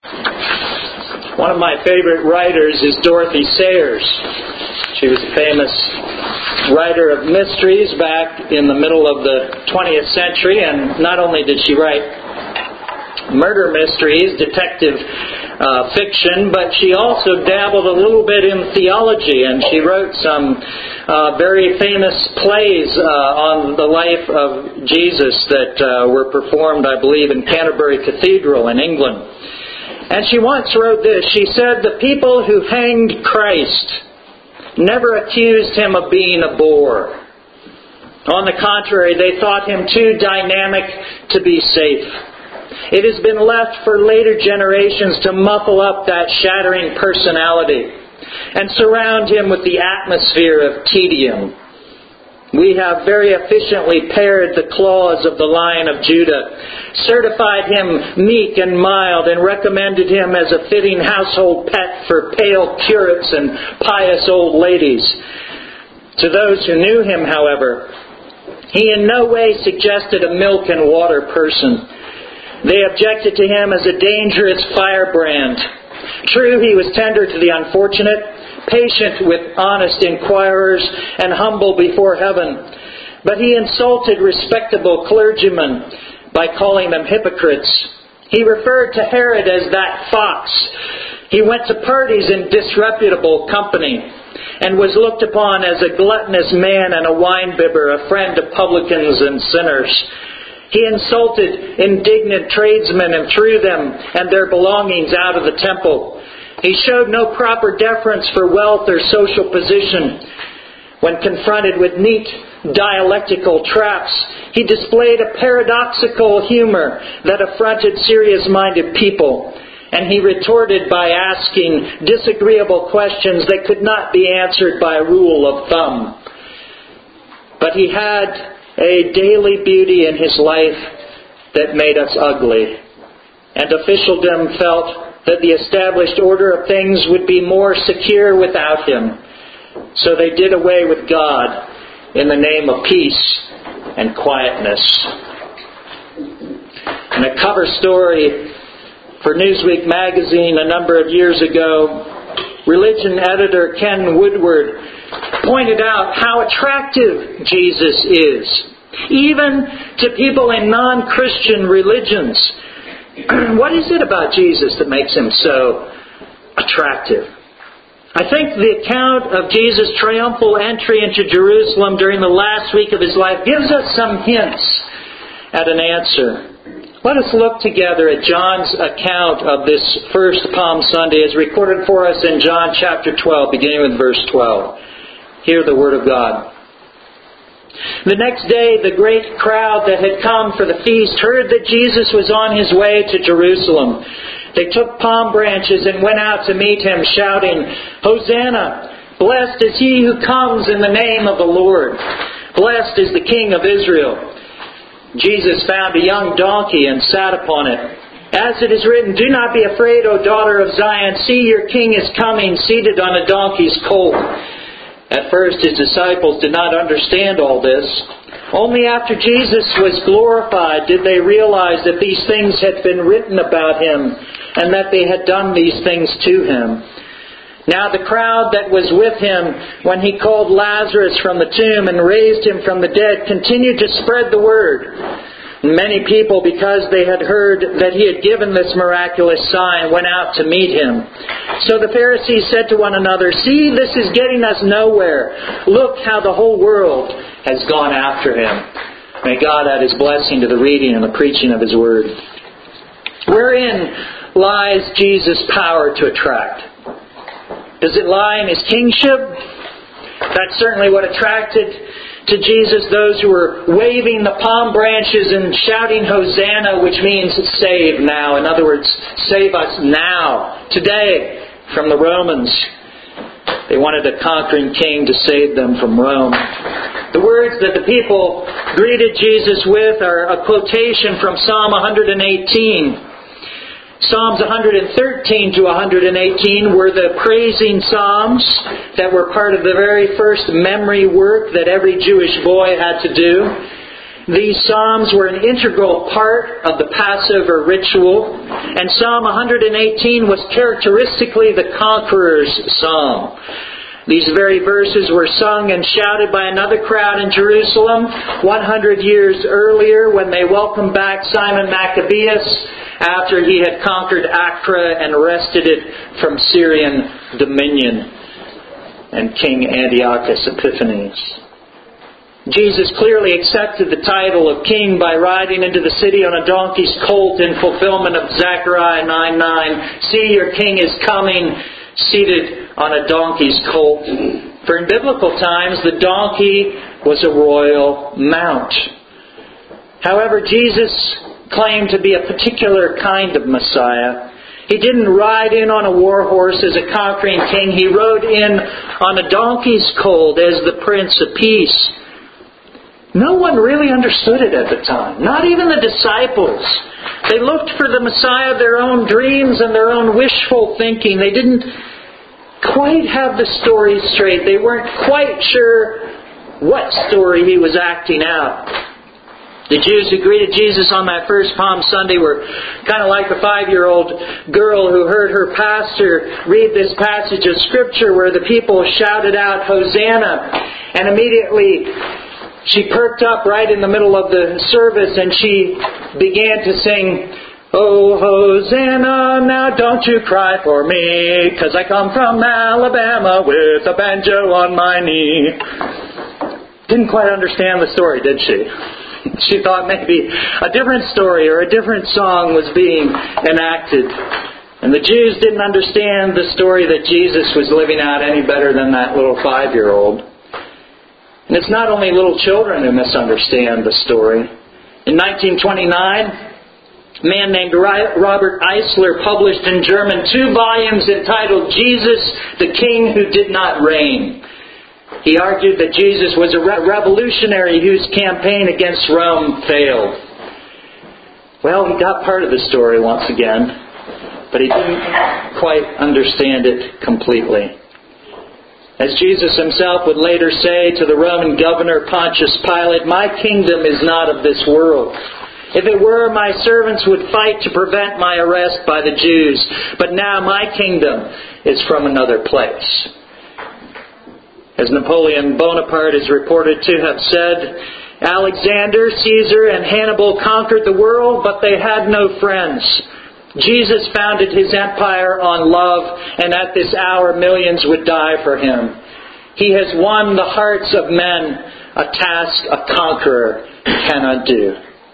One of my favorite writers is Dorothy Sayers. She was a famous writer of mysteries back in the middle of the 20th century, and not only did she write murder mysteries, detective fiction, but she also dabbled a little bit in theology, and she wrote some very famous plays on the life of Jesus that were performed, I believe, in Canterbury Cathedral in England. And she once wrote this. She said, "The people who hanged Christ never accused Him of being a bore. On the contrary, they thought Him too dynamic to be safe. It has been left for later generations to muffle up that shattering personality and surround Him with the atmosphere of tedium. We have very efficiently pared the claws of the Lion of Judah, certified Him meek and mild, and recommended Him as a fitting household pet for pale curates and pious old ladies. To those who knew Him, however, He in no way suggested a milk and water person. They objected to Him as a dangerous firebrand. True, He was tender to the unfortunate, patient with honest inquirers, and humble before heaven. But He insulted respectable clergymen by calling them hypocrites. He referred to Herod as that fox. He went to parties in disreputable company and was looked upon as a gluttonous man and a winebibber, a friend of publicans and sinners. He insulted indignant tradesmen and threw them and their belongings out of the temple. He showed no proper deference for wealth or social position. When confronted with neat dialectical traps, He displayed a paradoxical humor that affronted serious-minded people. And He retorted by asking disagreeable questions that could not be answered by a rule of thumb. But He had a daily beauty in His life that made us ugly. And officialdom felt that the established order of things would be more secure without Him. So they did away with God in the name of peace and quietness. In a cover story for Newsweek magazine a number of years ago, religion editor Ken Woodward pointed out how attractive Jesus is, even to people in non-Christian religions. What is it about Jesus that makes Him so attractive? I think the account of Jesus' triumphal entry into Jerusalem during the last week of His life gives us some hints at an answer. Let us look together at John's account of this first Palm Sunday as recorded for us in John chapter 12, beginning with verse 12. Hear the Word of God. The next day, the great crowd that had come for the feast heard that Jesus was on His way to Jerusalem. They took palm branches and went out to meet Him, shouting, "Hosanna! Blessed is He who comes in the name of the Lord. Blessed is the King of Israel." Jesus found a young donkey and sat upon it. As it is written, "Do not be afraid, O daughter of Zion. See, your King is coming, seated on a donkey's colt." At first His disciples did not understand all this. Only after Jesus was glorified did they realize that these things had been written about Him and that they had done these things to Him. Now the crowd that was with Him when He called Lazarus from the tomb and raised him from the dead continued to spread the word. Many people, because they had heard that He had given this miraculous sign, went out to meet Him. So the Pharisees said to one another, "See, this is getting us nowhere. Look how the whole world has gone after Him." May God add His blessing to the reading and the preaching of His Word. Wherein lies Jesus' power to attract? Does it lie in His kingship? That's certainly what attracted to Jesus those who were waving the palm branches and shouting Hosanna, which means save now. In other words, save us now, today, from the Romans. They wanted a conquering king to save them from Rome. The words that the people greeted Jesus with are a quotation from Psalm 118. Psalms 113 to 118 were the praising psalms that were part of the very first memory work that every Jewish boy had to do. These psalms were an integral part of the Passover ritual, and Psalm 118 was characteristically the conqueror's psalm. These very verses were sung and shouted by another crowd in Jerusalem 100 years earlier when they welcomed back Simon Maccabeus after he had conquered Acre and wrested it from Syrian dominion and King Antiochus Epiphanes. Jesus clearly accepted the title of king by riding into the city on a donkey's colt in fulfillment of Zechariah 9:9. See, your king is coming, seated on a donkey's colt. For in biblical times, the donkey was a royal mount. However, Jesus claimed to be a particular kind of Messiah. He didn't ride in on a war horse as a conquering king. He rode in on a donkey's colt as the Prince of Peace. No one really understood it at the time. Not even the disciples. They looked for the Messiah of their own dreams and their own wishful thinking. They didn't quite have the story straight. They weren't quite sure what story he was acting out. The Jews who greeted Jesus on that first Palm Sunday were kind of like the 5-year-old girl who heard her pastor read this passage of Scripture where the people shouted out, Hosanna, and immediately she perked up right in the middle of the service and she began to sing, Oh, Hosanna, now don't you cry for me, 'cause I come from Alabama with a banjo on my knee. Didn't quite understand the story, did she? She thought maybe a different story or a different song was being enacted. And the Jews didn't understand the story that Jesus was living out any better than that little 5-year-old. And it's not only little children who misunderstand the story. In 1929, a man named Robert Eisler published in German 2 volumes entitled Jesus, the King Who Did Not Reign. He argued that Jesus was a revolutionary whose campaign against Rome failed. Well, he got part of the story once again, but he didn't quite understand it completely. As Jesus himself would later say to the Roman governor Pontius Pilate, my kingdom is not of this world. If it were, my servants would fight to prevent my arrest by the Jews. But now my kingdom is from another place. As Napoleon Bonaparte is reported to have said, Alexander, Caesar, and Hannibal conquered the world, but they had no friends. Jesus founded his empire on love, and at this hour millions would die for him. He has won the hearts of men, a task a conqueror cannot do.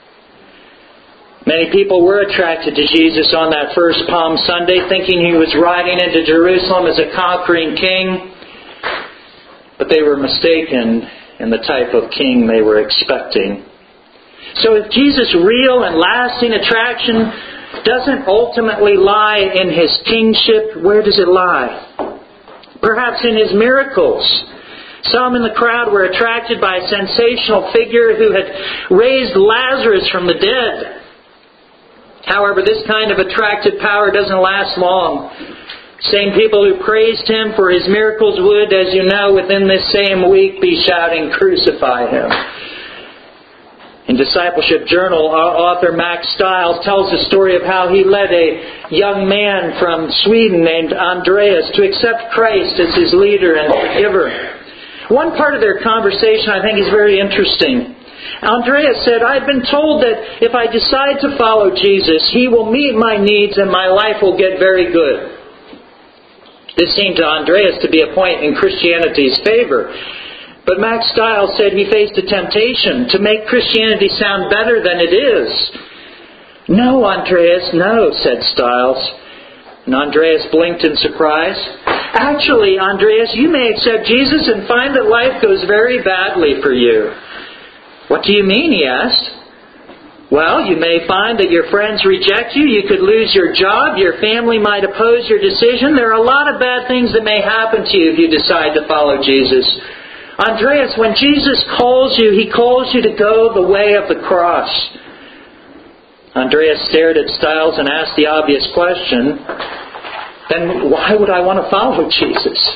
Many people were attracted to Jesus on that first Palm Sunday, thinking he was riding into Jerusalem as a conquering king. But they were mistaken in the type of king they were expecting. So if Jesus' real and lasting attraction doesn't ultimately lie in His kingship, where does it lie? Perhaps in His miracles. Some in the crowd were attracted by a sensational figure who had raised Lazarus from the dead. However, this kind of attractive power doesn't last long. Same people who praised Him for His miracles would, as you know, within this same week be shouting, "Crucify Him." In Discipleship Journal, author Max Stiles tells the story of how he led a young man from Sweden named Andreas to accept Christ as his leader and forgiver. One part of their conversation I think is very interesting. Andreas said, "I've been told that if I decide to follow Jesus, He will meet my needs and my life will get very good." This seemed to Andreas to be a point in Christianity's favor. But Max Stiles said he faced a temptation to make Christianity sound better than it is. "No, Andreas, no," said Stiles. And Andreas blinked in surprise. "Actually, Andreas, you may accept Jesus and find that life goes very badly for you." "What do you mean?" he asked. "Well, you may find that your friends reject you. You could lose your job. Your family might oppose your decision. There are a lot of bad things that may happen to you if you decide to follow Jesus. Andreas, when Jesus calls you, He calls you to go the way of the cross." Andreas stared at Stiles and asked the obvious question, "Then why would I want to follow Jesus?"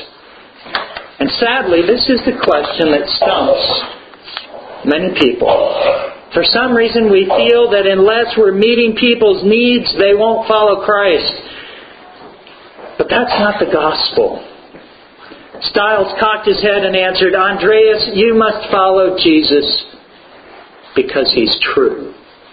And sadly, this is the question that stumps many people. For some reason we feel that unless we're meeting people's needs, they won't follow Christ. But that's not the gospel. Stiles cocked his head and answered, Andreas, you must follow Jesus because He's true.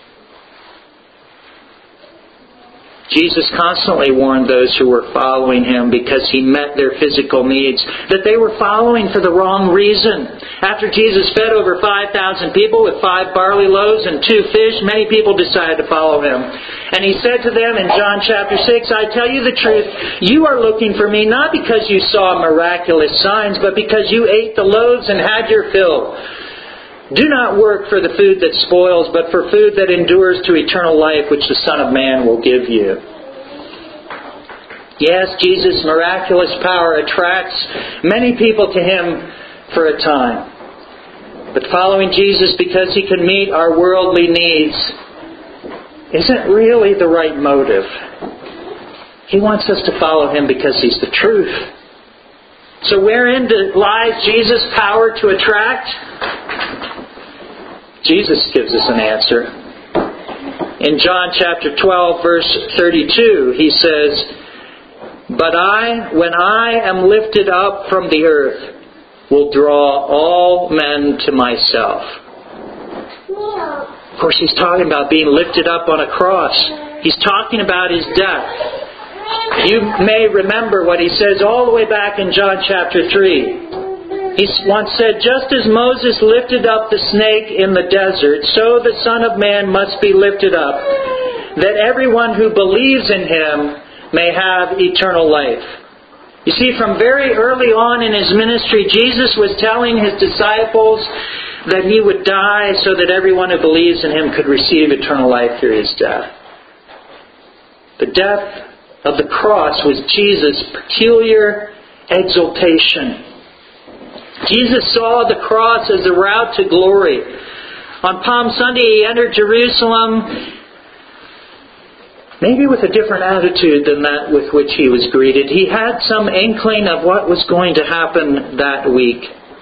Jesus constantly warned those who were following Him because He met their physical needs, that they were following for the wrong reason. After Jesus fed over 5,000 people with 5 barley loaves and 2 fish, many people decided to follow Him. And He said to them in John chapter 6, I tell you the truth, you are looking for Me not because you saw miraculous signs, but because you ate the loaves and had your fill. Do not work for the food that spoils, but for food that endures to eternal life, which the Son of Man will give you. Yes, Jesus' miraculous power attracts many people to Him for a time. But following Jesus because He can meet our worldly needs isn't really the right motive. He wants us to follow Him because He's the truth. So wherein lies Jesus' power to attract? Jesus gives us an answer. In John chapter 12, verse 32, He says, But I, when I am lifted up from the earth, will draw all men to Myself. Of course, He's talking about being lifted up on a cross. He's talking about His death. You may remember what He says all the way back in John chapter 3. He once said, Just as Moses lifted up the snake in the desert, so the Son of Man must be lifted up, that everyone who believes in Him may have eternal life. You see, from very early on in His ministry, Jesus was telling His disciples that He would die so that everyone who believes in Him could receive eternal life through His death. The death of the cross was Jesus' peculiar exaltation. Jesus saw the cross as the route to glory. On Palm Sunday, He entered Jerusalem, maybe with a different attitude than that with which He was greeted. He had some inkling of what was going to happen that week.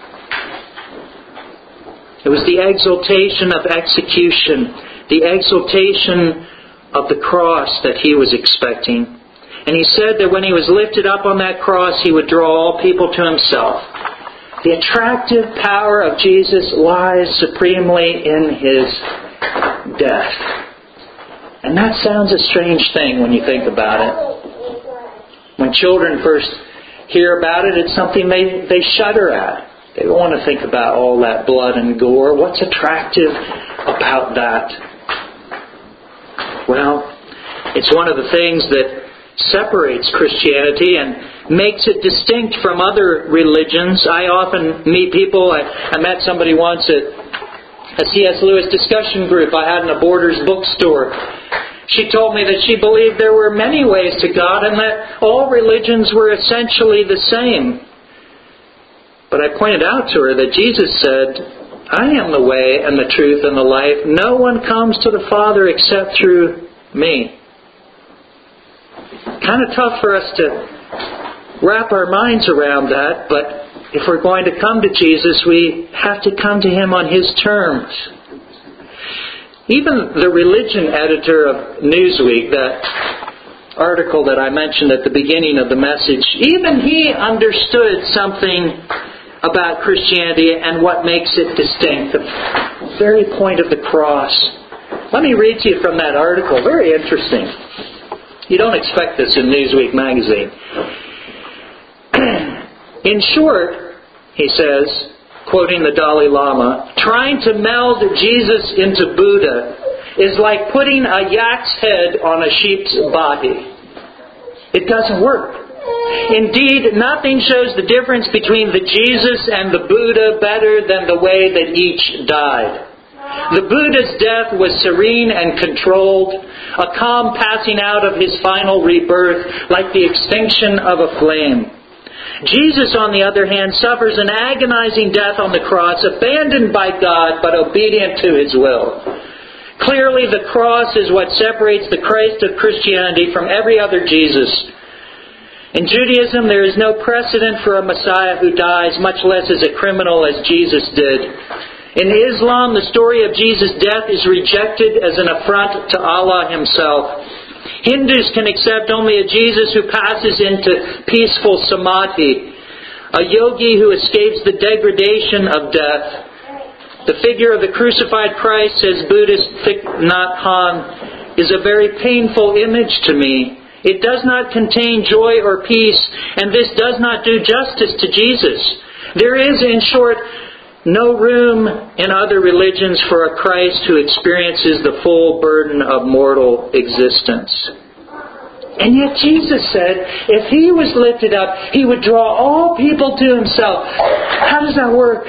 It was the exaltation of execution, the exaltation of the cross that He was expecting. And He said that when He was lifted up on that cross, He would draw all people to Himself. The attractive power of Jesus lies supremely in His death. And that sounds a strange thing when you think about it. When children first hear about it, it's something they shudder at. They don't want to think about all that blood and gore. What's attractive about that? Well, it's one of the things that separates Christianity and makes it distinct from other religions. I often meet people. I met somebody once at a C.S. Lewis discussion group I had in a Borders bookstore. She told me that she believed there were many ways to God and that all religions were essentially the same. But I pointed out to her that Jesus said, I am the way and the truth and the life. No one comes to the Father except through Me. Kind of tough for us to wrap our minds around that, but if we're going to come to Jesus, we have to come to Him on His terms. Even the religion editor of Newsweek, that article that I mentioned at the beginning of the message, even he understood something about Christianity and what makes it distinct, the very point of the cross. Let me read to you from that article. Very interesting. You don't expect this in Newsweek magazine. In short, he says, quoting the Dalai Lama, trying to meld Jesus into Buddha is like putting a yak's head on a sheep's body. It doesn't work. Indeed, nothing shows the difference between the Jesus and the Buddha better than the way that each died. The Buddha's death was serene and controlled, a calm passing out of his final rebirth like the extinction of a flame. Jesus, on the other hand, suffers an agonizing death on the cross, abandoned by God but obedient to His will. Clearly, the cross is what separates the Christ of Christianity from every other Jesus. In Judaism, there is no precedent for a Messiah who dies, much less as a criminal as Jesus did. In Islam, the story of Jesus' death is rejected as an affront to Allah Himself. Hindus can accept only a Jesus who passes into peaceful samadhi, a yogi who escapes the degradation of death. The figure of the crucified Christ, says Buddhist Thich Nhat Hanh, is a very painful image to me. It does not contain joy or peace, and this does not do justice to Jesus. There is, in short, no room in other religions for a Christ who experiences the full burden of mortal existence. And yet Jesus said, if He was lifted up, He would draw all people to Himself. How does that work?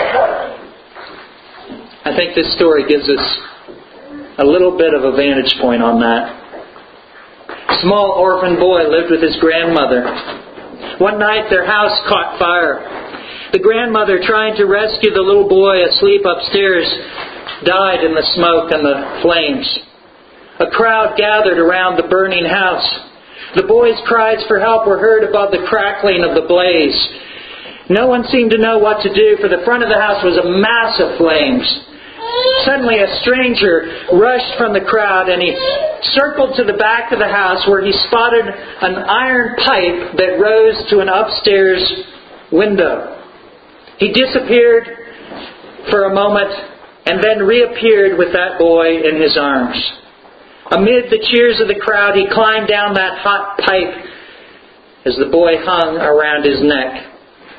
I think this story gives us a little bit of a vantage point on that. A small orphan boy lived with his grandmother. One night their house caught fire. The grandmother, trying to rescue the little boy asleep upstairs, died in the smoke and the flames. A crowd gathered around the burning house. The boy's cries for help were heard above the crackling of the blaze. No one seemed to know what to do, for the front of the house was a mass of flames. Suddenly a stranger rushed from the crowd, and he circled to the back of the house where he spotted an iron pipe that rose to an upstairs window. He disappeared for a moment and then reappeared with that boy in his arms. Amid the cheers of the crowd, he climbed down that hot pipe as the boy hung around his neck.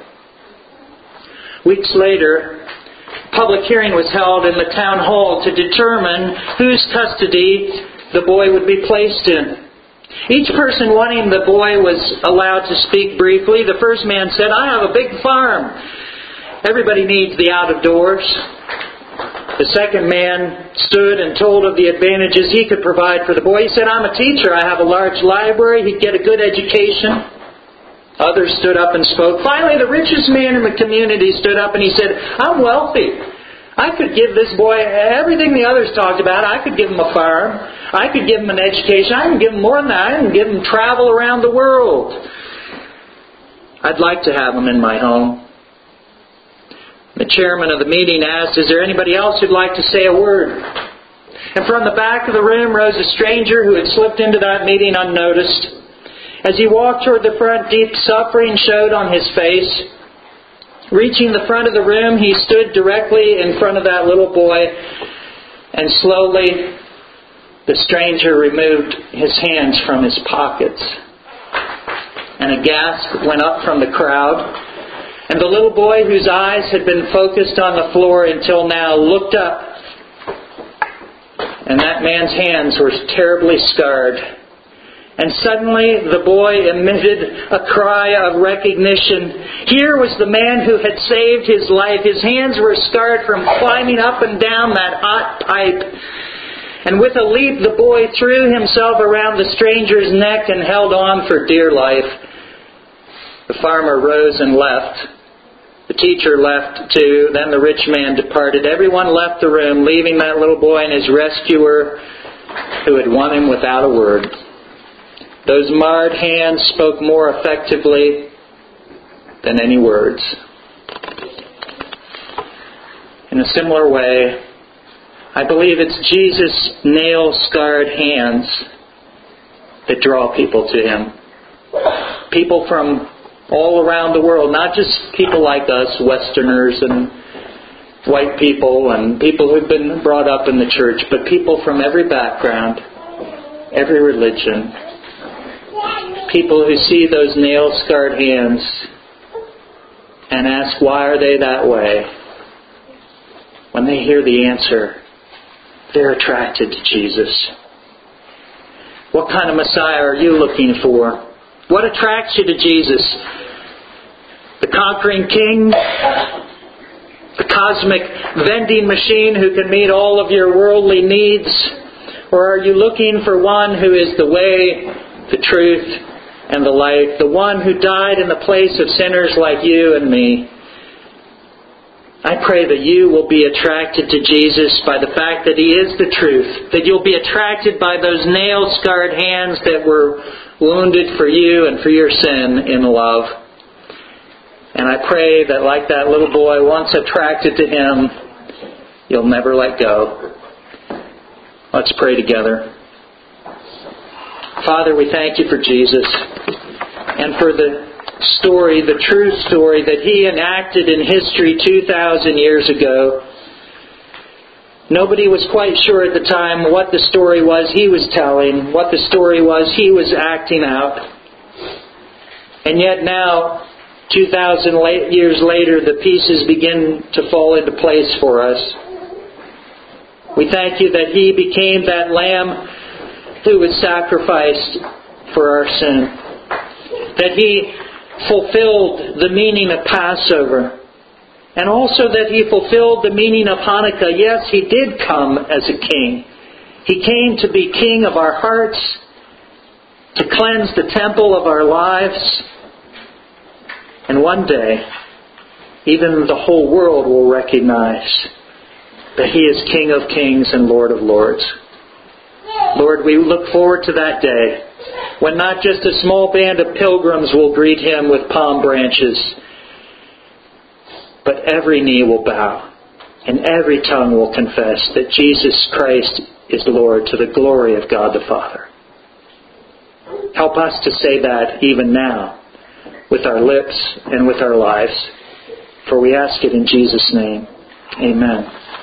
Weeks later, a public hearing was held in the town hall to determine whose custody the boy would be placed in. Each person wanting the boy was allowed to speak briefly. The first man said, "I have a big farm. Everybody needs the out of doors." The second man stood and told of the advantages he could provide for the boy. He said, "I'm a teacher. I have a large library. He'd get a good education." Others stood up and spoke. Finally, the richest man in the community stood up and he said, "I'm wealthy. I could give this boy everything the others talked about. I could give him a farm. I could give him an education. I can give him more than that. I can give him travel around the world. I'd like to have him in my home." The chairman of the meeting asked, "Is there anybody else who'd like to say a word?" And from the back of the room rose a stranger who had slipped into that meeting unnoticed. As he walked toward the front, deep suffering showed on his face. Reaching the front of the room, he stood directly in front of that little boy, and slowly the stranger removed his hands from his pockets. And a gasp went up from the crowd. And the little boy, whose eyes had been focused on the floor until now, looked up. And that man's hands were terribly scarred. And suddenly the boy emitted a cry of recognition. Here was the man who had saved his life. His hands were scarred from climbing up and down that hot pipe. And with a leap, the boy threw himself around the stranger's neck and held on for dear life. The farmer rose and left. The teacher left too. Then the rich man departed. Everyone left the room, leaving that little boy and his rescuer who had won him without a word. Those marred hands spoke more effectively than any words. In a similar way, I believe it's Jesus' nail-scarred hands that draw people to Him. People from all around the world, not just people like us, Westerners and white people and people who've been brought up in the church, but people from every background, every religion. People who see those nail-scarred hands and ask, why are they that way? When they hear the answer, they're attracted to Jesus. What kind of Messiah are you looking for? What attracts you to Jesus? The conquering king? The cosmic vending machine who can meet all of your worldly needs? Or are you looking for one who is the way, the truth, and the life? The one who died in the place of sinners like you and me? I pray that you will be attracted to Jesus by the fact that He is the truth. That you'll be attracted by those nail-scarred hands that were wounded for you and for your sin in love. And I pray that like that little boy once attracted to Him, you'll never let go. Let's pray together. Father, we thank you for Jesus and for the story, the true story that He enacted in history 2,000 years ago. Nobody was quite sure at the time what the story was He was telling, what the story was He was acting out. And yet now, 2,000 years later, the pieces begin to fall into place for us. We thank you that He became that Lamb who was sacrificed for our sin. That He fulfilled the meaning of Passover. And also that He fulfilled the meaning of Hanukkah. Yes, He did come as a king. He came to be king of our hearts, to cleanse the temple of our lives. And one day, even the whole world will recognize that He is King of kings and Lord of lords. Lord, we look forward to that day when not just a small band of pilgrims will greet Him with palm branches, but every knee will bow and every tongue will confess that Jesus Christ is Lord, to the glory of God the Father. Help us to say that even now with our lips and with our lives. For we ask it in Jesus' name. Amen.